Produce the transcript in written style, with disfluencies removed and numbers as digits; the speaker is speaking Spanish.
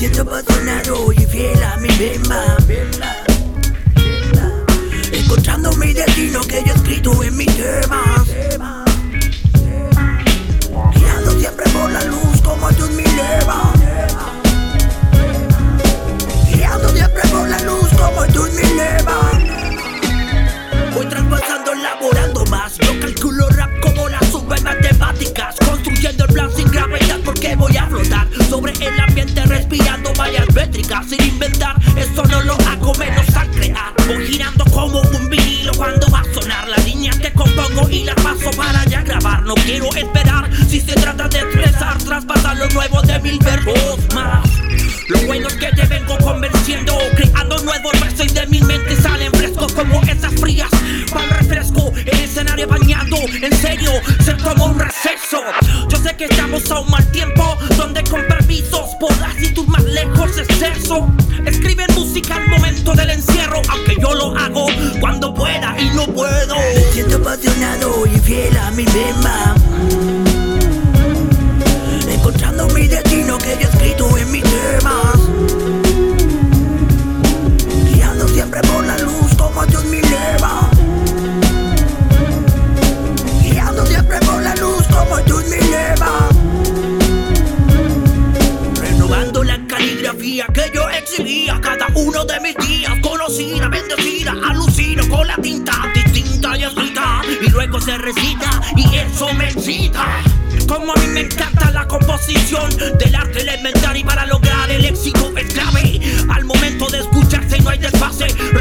siento apasionado y fiel a mi bemba, encontrando mi destino que yo he escrito en mis temas, guiando siempre por la luz como Dios me eleva, guiando siempre por la luz como Dios me eleva. Voy traspasando, elaborando más. Yo calculo rap como las subes matemáticas, construyendo el plan sin gravedad porque voy a flotar sobre el ambiente respirando vallas métricas. Sin inventar, eso no lo hago menos al crear. Voy girando como un vinilo cuando va a sonar. Las líneas que compongo y las paso para ya grabar. No quiero esperar si se trata de expresar, traspasar lo nuevo de 1000 verbos más. Lo bueno es que te vengo convenciendo, creando nuevos versos y de mi mente salen frescos como esas frías para el refresco. El escenario bañado, en serio, se toma un receso. Yo sé que estamos a un mal tiempo, donde con permisos podrás ir tú más lejos, es eso. Escribe música al momento del encierro, aunque yo lo hago cuando pueda y no puedo. Me siento apasionado y fiel a mi bemba, encontrando mi destino que yo he escrito en mis temas, guiando siempre por la luz como Dios me eleva, guiando siempre por la luz como Dios me eleva, renovando la caligrafía que yo exhibía cada uno de mis días, conocida, bendecida, alucino con la tinta distinta y escrita, y luego se recita y eso me excita. Como a mí me encanta la composición del arte elemental y para lograr el éxito es clave. Al momento de escucharse no hay desfase.